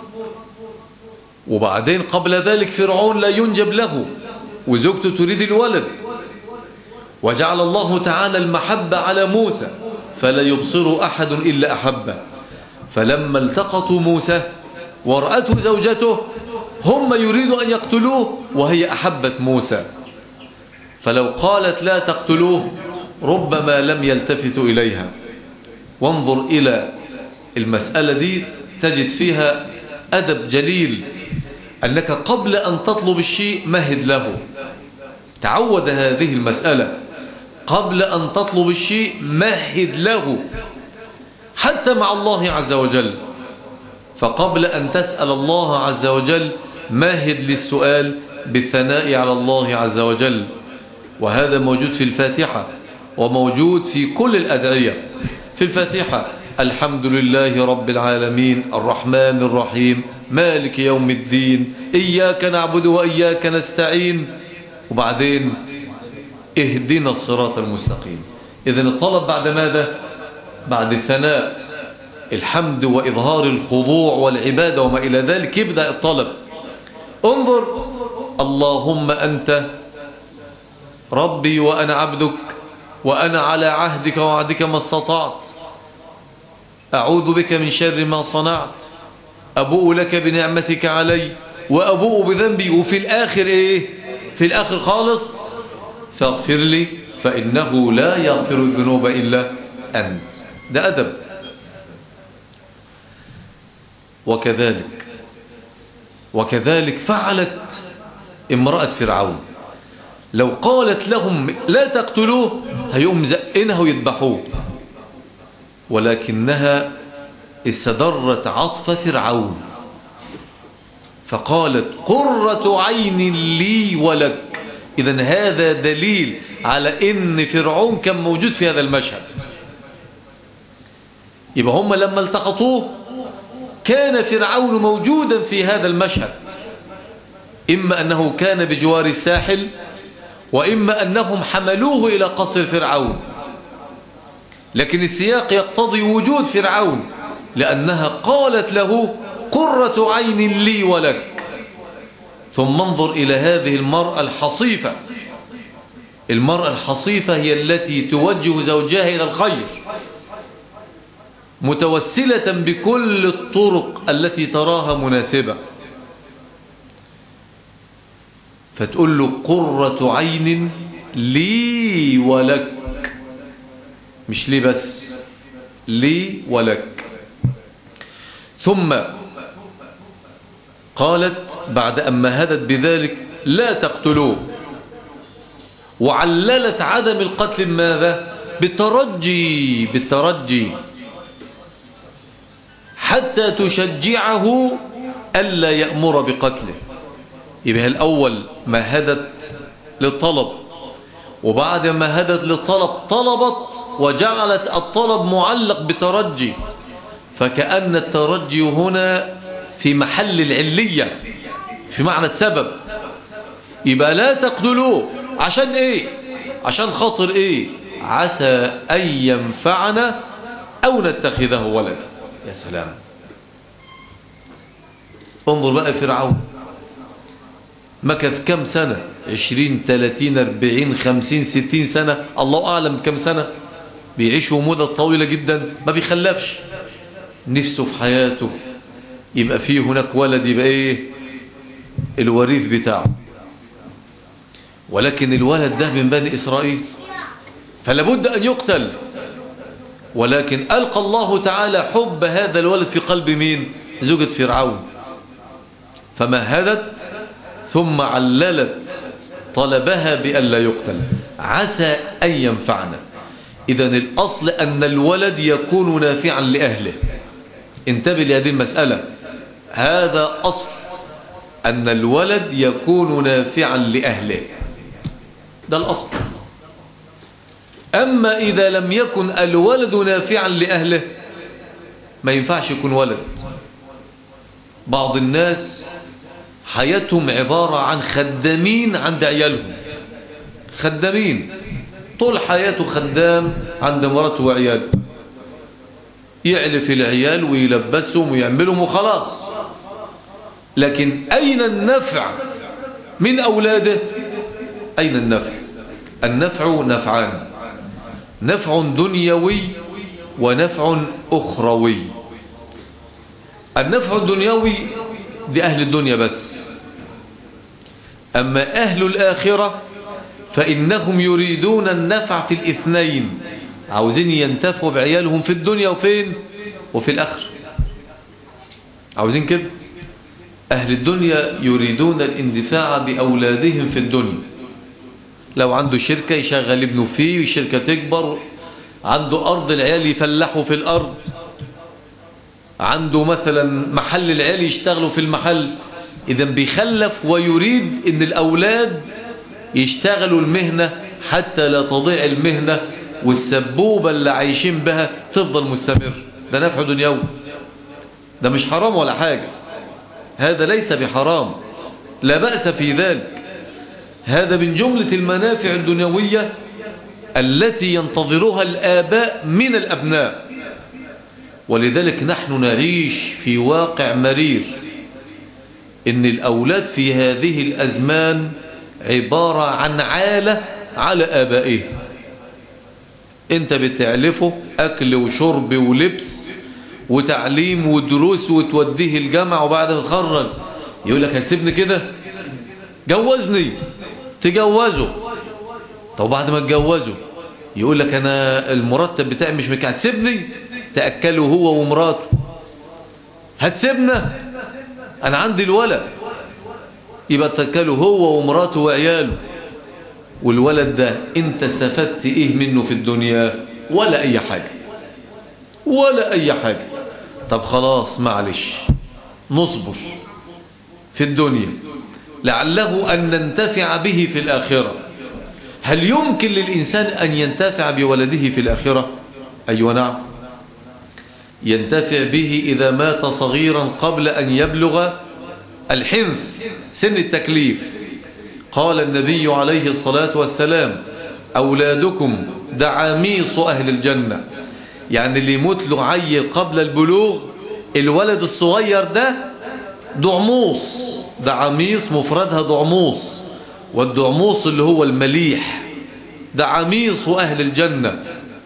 وبعدين قبل ذلك فرعون لا ينجب له وزوجته تريد الولد، وجعل الله تعالى المحبة على موسى فلا يبصر أحد إلا أحبه. فلما التقطوا موسى ورأته زوجته هم يريدوا أن يقتلوه وهي أحبت موسى، فلو قالت لا تقتلوه ربما لم يلتفتوا إليها. وانظر إلى المسألة دي تجد فيها أدب جليل، أنك قبل أن تطلب الشيء مهد له. تعود هذه المسألة، قبل أن تطلب الشيء مهد له، حتى مع الله عز وجل. فقبل أن تسأل الله عز وجل مهد للسؤال بالثناء على الله عز وجل. وهذا موجود في الفاتحة وموجود في كل الأدعية. في الفاتحة: الحمد لله رب العالمين الرحمن الرحيم مالك يوم الدين إياك نعبد وإياك نستعين. وبعدين اهدنا الصراط المستقيم. إذن الطلب بعد ماذا؟ بعد الثناء، الحمد وإظهار الخضوع والعبادة وما إلى ذلك يبدأ الطلب. انظر: اللهم أنت ربي وأنا عبدك وأنا على عهدك ووعدك ما استطعت، أعوذ بك من شر ما صنعت، أبوء لك بنعمتك علي وأبوء بذنبي. وفي الآخر إيه؟ في الآخر خالص: فاغفر لي فإنه لا يغفر الذنوب إلا أنت. ده أدب. وكذلك وكذلك فعلت امرأة فرعون. لو قالت لهم لا تقتلوه هيقوم زقنها ويذبحوه، ولكنها استدرت عطف فرعون فقالت قرة عين لي ولك. إذن هذا دليل على إن فرعون كان موجود في هذا المشهد. يبقى هم لما التقطوه كان فرعون موجودا في هذا المشهد، إما أنه كان بجوار الساحل وإما أنهم حملوه إلى قصر فرعون. لكن السياق يقتضي وجود فرعون، لأنها قالت له قرة عين لي ولك. ثم انظر إلى هذه المرأة الحصيفة. المرأة الحصيفة هي التي توجه زوجها إلى الخير، متوسلة بكل الطرق التي تراها مناسبة، فتقول له قرة عين لي ولك، مش لي بس، لي ولك. ثم قالت بعد أن مهدت بذلك لا تقتلوه. وعللت عدم القتل بماذا؟ بالترجي، بالترجي حتى تشجعه ألا يأمر بقتله. يبقى الأول مهدت للطلب، وبعد ما هدت للطلب طلبت وجعلت الطلب معلق بترجي، فكأن الترجي هنا في محل العلية في معنى سبب. يبقى لا تقتلوه عشان ايه؟ عشان خاطر ايه؟ عسى أن ينفعنا أو نتخذه ولدا. يا سلام، انظر بقى فرعون مكث كم سنة؟ عشرين ثلاثين أربعين خمسين ستين سنة، الله أعلم كم سنة. بيعيشوا مدة طويلة جدا، ما بيخلفش. نفسه في حياته يبقى فيه هناك ولد، يبقى ايه؟ الوريث بتاعه. ولكن الولد ده من بني إسرائيل فلا بد أن يقتل. ولكن ألقى الله تعالى حب هذا الولد في قلب مين؟ زوجة فرعون، فمهدت ثم عللت طلبها بأن لا يقتل، عسى أن ينفعنا. إذن الأصل أن الولد يكون نافعا لأهله. انتبه لهذه المسألة، هذا أصل أن الولد يكون نافعا لأهله، ده الأصل. أما إذا لم يكن الولد نافعا لأهله ما ينفعش يكون ولد. بعض الناس حياتهم عبارة عن خدامين عند عيالهم، خدامين طول حياته خدام عند مراته وعياله، يعلف العيال ويلبسهم ويعملهم وخلاص. لكن أين النفع من أولاده؟ أين النفع؟ النفع نفعان، نفع دنيوي ونفع أخروي. النفع الدنيوي دي أهل الدنيا بس، أما أهل الآخرة فإنهم يريدون النفع في الاثنين، عاوزين ينتفعوا بعيالهم في الدنيا وفين؟ وفي الآخرة. عاوزين كده. أهل الدنيا يريدون الاندفاع بأولادهم في الدنيا، لو عنده شركة يشغل ابنه فيه والشركة تكبر، عنده أرض العيال يفلحوا في الأرض، عنده مثلا محل العيال يشتغلوا في المحل. إذا بيخلف ويريد أن الأولاد يشتغلوا المهنة حتى لا تضيع المهنة والسبوبة اللي عايشين بها تفضل مستمر. ده نفع دنيوي، ده مش حرام ولا حاجة، هذا ليس بحرام، لا بأس في ذلك. هذا من جملة المنافع الدنيوية التي ينتظرها الآباء من الأبناء. ولذلك نحن نعيش في واقع مرير، إن الأولاد في هذه الأزمان عبارة عن عالة على آبائه. أنت بتعلفه أكل وشرب ولبس وتعليم ودروس وتوديه الجامعة، وبعد ما يتخرج يقول لك هتسيبني كده؟ جوزني. تجوزه. طب بعد ما تجوزه يقول لك أنا المرتب بتاعي مش مكفي، هتسيبني؟ تأكله هو ومراته. هتسيبنا؟ أنا عندي الولد. يبقى تأكله هو ومراته وعياله. والولد ده أنت استفدت إيه منه في الدنيا؟ ولا أي حاجة، ولا أي حاجة. طب خلاص معلش نصبر في الدنيا لعله أن ننتفع به في الآخرة. هل يمكن للإنسان أن ينتفع بولده في الآخرة؟ أيوة نعم، ينتفع به إذا مات صغيرا قبل أن يبلغ الحنث سن التكليف. قال النبي عليه الصلاة والسلام أولادكم دعاميص أهل الجنة، يعني اللي يموت له عيل قبل البلوغ الولد الصغير ده دعموص. دعاميص مفردها دعموص، والدعموص اللي هو المليح. دعاميص أهل الجنة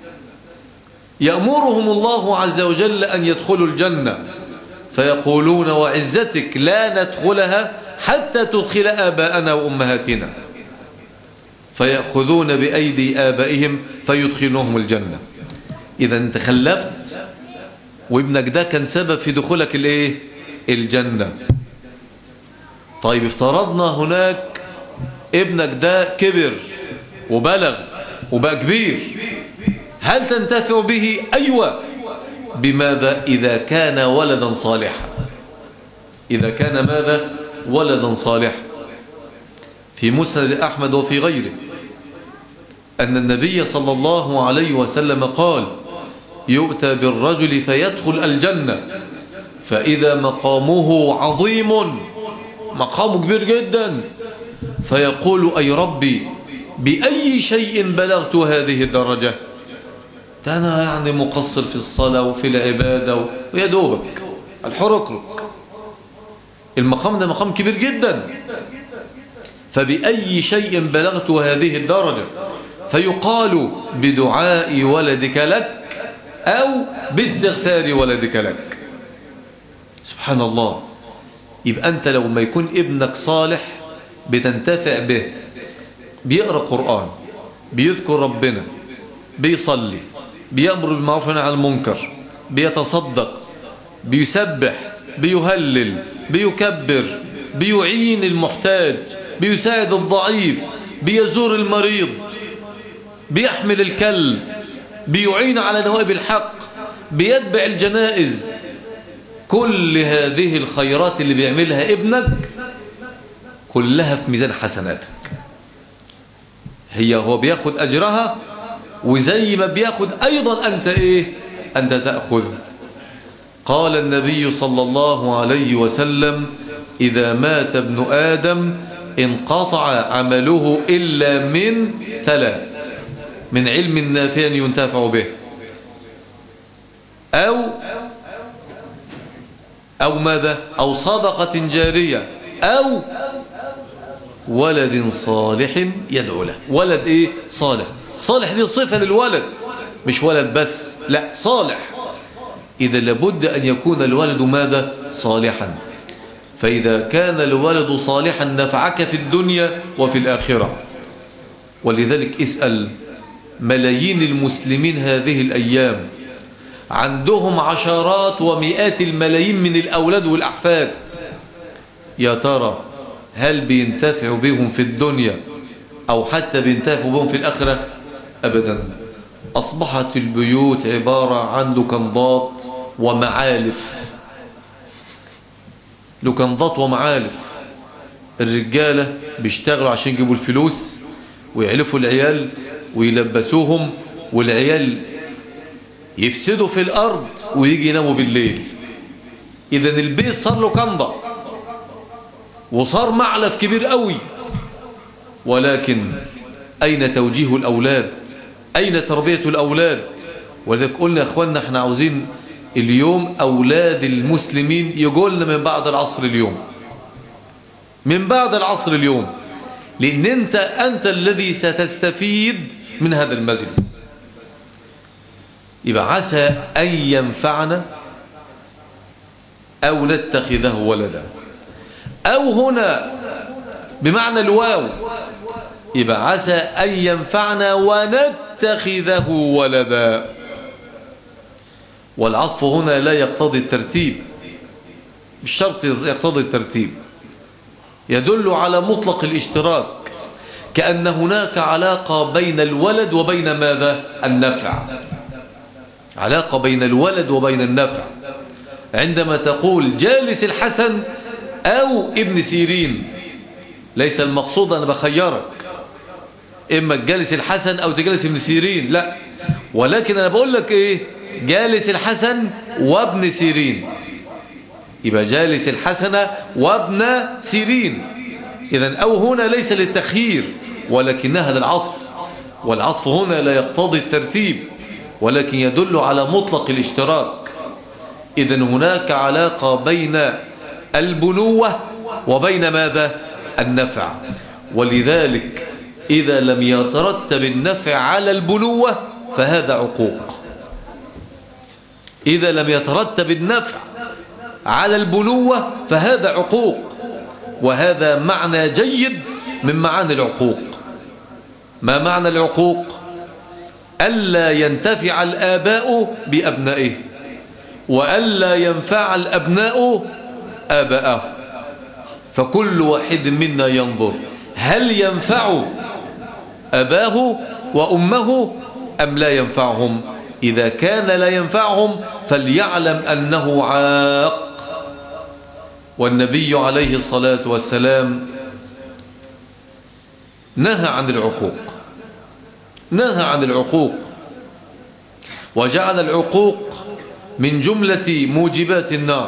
يأمرهم الله عز وجل أن يدخلوا الجنة فيقولون وعزتك لا ندخلها حتى تدخل آباءنا وأمهاتنا، فيأخذون بأيدي آبائهم فيدخلونهم الجنة. إذا انت خلفت وابنك ده كان سبب في دخولك الايه؟ الجنة. طيب افترضنا هناك ابنك ده كبر وبلغ وبقى كبير، هل تنتفع به؟ أيوة. بماذا؟ إذا كان ولدا صالحا. إذا كان ماذا؟ ولدا صالحا. في مسند أحمد وفي غيره أن النبي صلى الله عليه وسلم قال: يؤتى بالرجل فيدخل الجنة فإذا مقامه عظيم، مقامه كبير جدا، فيقول: أي ربي بأي شيء بلغت هذه الدرجة؟ ده أنا يعني مقصر في الصلاة وفي العبادة ويا دوبك الحركرك. المقام ده مقام كبير جدا. فبأي شيء بلغت هذه الدرجة؟ فيقال: بدعاء ولدك لك أو باستغفار ولدك لك. سبحان الله. يبقى أنت لو ما يكون ابنك صالح بتنتفع به، بيقرأ قرآن، بيذكر ربنا، بيصلي، بيأمر بالمعروف والنهي عن المنكر، بيتصدق، بيسبح، بيهلل، بيكبر، بيعين المحتاج، بيساعد الضعيف، بيزور المريض، بيحمل الكلب، بيعين على نوائب الحق، بيتبع الجنائز. كل هذه الخيرات اللي بيعملها ابنك كلها في ميزان حسناتك. هي هو بياخد أجرها، وزي ما بياخد أيضا أنت إيه؟ أنت تأخذ. قال النبي صلى الله عليه وسلم: إذا مات ابن آدم انقطع عمله إلا من ثلاث: من علم نافع ينتفع به، أو أو ماذا؟ أو صدقة جارية، أو ولد صالح يدعو له. ولد إيه؟ صالح. صالح دي صفة للولد، مش ولد بس، لا، صالح. إذا لابد أن يكون الولد ماذا؟ صالحا. فإذا كان الولد صالحا نفعك في الدنيا وفي الآخرة. ولذلك اسأل ملايين المسلمين هذه الأيام، عندهم عشرات ومئات الملايين من الأولاد والأحفاد، يا ترى هل بينتفعوا بهم في الدنيا أو حتى بينتفعوا بهم في الآخرة؟ أبدا. أصبحت البيوت عبارة عن لوكندات ومعالف. لوكندات ومعالف. الرجالة بيشتغلوا عشان يجيبوا الفلوس ويعلفوا العيال ويلبسوهم، والعيال يفسدوا في الأرض ويجي يناموا بالليل. إذن البيت صار لوكندا وصار معلف كبير قوي. ولكن أين توجيه الأولاد؟ أين تربية الأولاد؟ ولذلك قلنا يا أخواننا احنا عاوزين اليوم أولاد المسلمين يقولنا من بعد العصر اليوم، من بعد العصر اليوم، لأن أنت أنت الذي ستستفيد من هذا المجلس. يبقى عسى أن ينفعنا أو نتخذه ولدا، أو هنا بمعنى الواو، يبقى عسى أن ينفعنا ونتخذه ولدا. والعطف هنا لا يقتضي الترتيب، مش شرط يقتضي الترتيب، يدل على مطلق الاشتراك، كأن هناك علاقة بين الولد وبين ماذا؟ النفع. علاقة بين الولد وبين النفع. عندما تقول جالس الحسن أو ابن سيرين، ليس المقصود أنا بخيرك إما جالس الحسن أو تجالس ابن سيرين، لا، ولكن أنا بقول لك إيه؟ جالس الحسن وابن سيرين، يبقى جالس الحسن وابن سيرين. إذن أو هنا ليس للتخيير ولكنها للعطف، والعطف هنا لا يقتضي الترتيب ولكن يدل على مطلق الاشتراك. إذن هناك علاقة بين البنوة وبين ماذا؟ النفع. ولذلك إذا لم يترتب النفع على البنوة فهذا عقوق. إذا لم يترتب النفع على البنوة فهذا عقوق، وهذا معنى جيد من معاني العقوق. ما معنى العقوق؟ ألا ينتفع الآباء بأبنائه، وألا ينفع الأبناء آباءه. فكل واحد منا ينظر هل ينفع أباه وأمه أم لا ينفعهم؟ إذا كان لا ينفعهم فليعلم أنه عاق. والنبي عليه الصلاة والسلام نهى عن العقوق، نهى عن العقوق وجعل العقوق من جملة موجبات النار.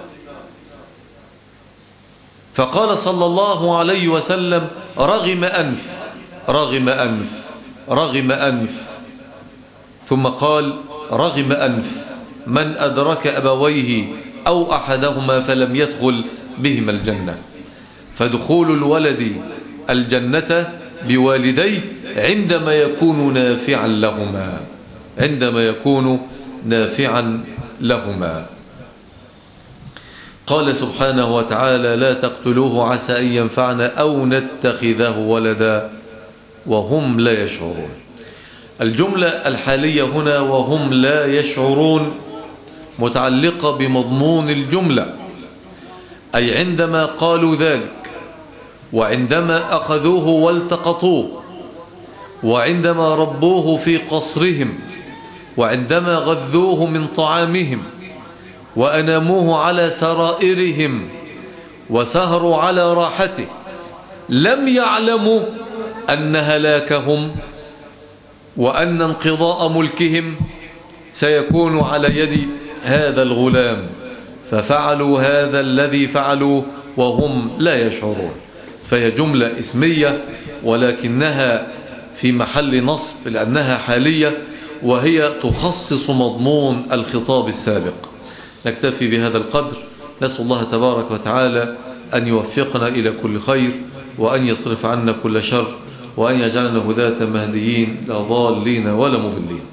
فقال صلى الله عليه وسلم: رغم أنف رغم أنف رغم أنف ثم قال: رغم أنف من أدرك أبويه أو أحدهما فلم يدخل بهما الجنة. فدخول الولد الجنة بوالديه عندما يكون نافعا لهما، عندما يكون نافعا لهما. قال سبحانه وتعالى: لا تقتلوه عسى أن ينفعنا أو نتخذه ولدا وهم لا يشعرون. الجملة الحالية هنا وهم لا يشعرون متعلقة بمضمون الجملة، أي عندما قالوا ذلك، وعندما أخذوه والتقطوه، وعندما ربوه في قصرهم، وعندما غذوه من طعامهم، وأناموه على سرائرهم، وسهروا على راحته، لم يعلموا أن هلاكهم وأن انقضاء ملكهم سيكون على يد هذا الغلام، ففعلوا هذا الذي فعلوا وهم لا يشعرون. فهي جملة اسمية ولكنها في محل نصب لأنها حالية، وهي تخصص مضمون الخطاب السابق. نكتفي بهذا القدر. نسأل الله تبارك وتعالى أن يوفقنا إلى كل خير، وأن يصرف عنا كل شر، وأن يجعلنا هداة مهديين لا ضالين ولا مضلين.